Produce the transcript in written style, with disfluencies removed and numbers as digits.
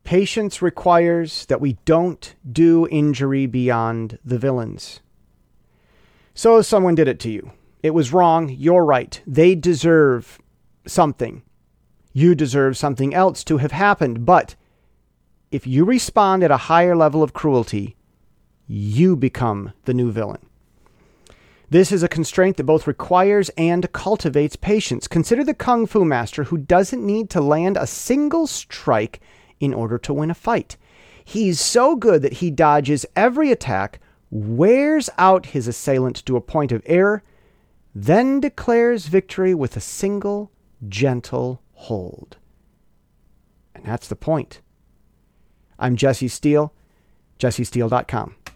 Patience requires that we don't do injury beyond the villains. So someone did it to you. It was wrong. You're right. They deserve something. You deserve something else to have happened. But if you respond at a higher level of cruelty, you become the new villain. This is a constraint that both requires and cultivates patience. Consider the Kung Fu master who doesn't need to land a single strike in order to win a fight. He's so good that he dodges every attack, wears out his assailant to a point of error, then declares victory with a single gentle hold. And that's the point. I'm Jesse Steele, jessesteele.com.